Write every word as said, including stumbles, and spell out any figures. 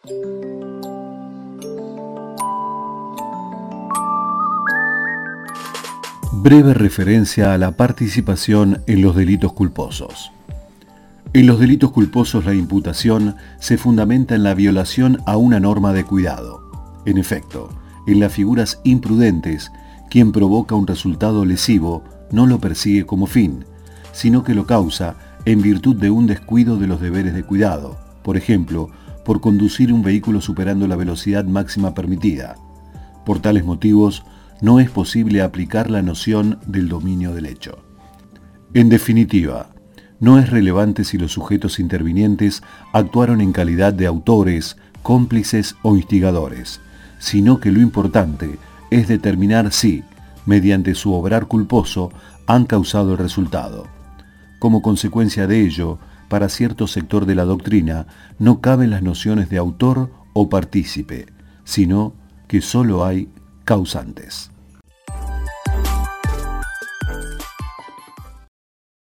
Breve referencia a la participación en los delitos culposos. En los delitos culposos la imputación se fundamenta en la violación a una norma de cuidado. En efecto, en las figuras imprudentes, quien provoca un resultado lesivo no lo persigue como fin, sino que lo causa en virtud de un descuido de los deberes de cuidado, por ejemplo, por conducir un vehículo superando la velocidad máxima permitida. Por tales motivos, no es posible aplicar la noción del dominio del hecho. En definitiva, no es relevante si los sujetos intervinientes actuaron en calidad de autores, cómplices o instigadores, sino que lo importante es determinar si, mediante su obrar culposo, han causado el resultado. Como consecuencia de ello, para cierto sector de la doctrina, no caben las nociones de autor o partícipe, sino que solo hay causantes.